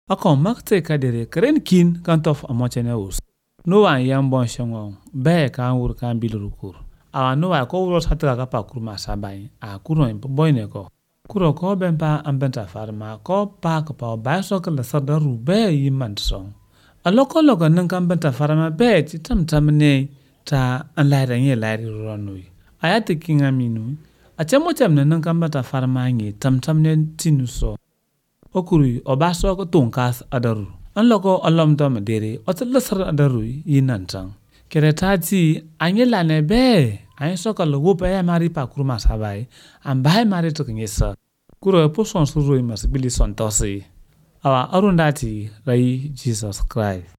Akon makte kadere karen kin kantof amochene us. No wan yang bon shongong, be kan wur kan bilurukur. Awa no wa ko wuro satla ka pa kurma sabai, a kuro boyne ko. Kuro ko bempa ambenta farma ko pa ko pa ba so ka la sadaru be yiman song. A loko nang kan benta farma be ti tam ne ta an laira nye lairi ronui. Ayate kinga minu, a chamo chamne nang kan benta farma nye tam ne tinu so. Okuri obaso ko tunkas adaru. An loko alom dom dere otelasar adaru yinantang. Kere tati anyela ne be anye soka lo wupa ya mari pa kurma sabai ambaye mari to knyesa. Kuro po son suru mas bili son tosi. Awa arundati rai Jesus Christ.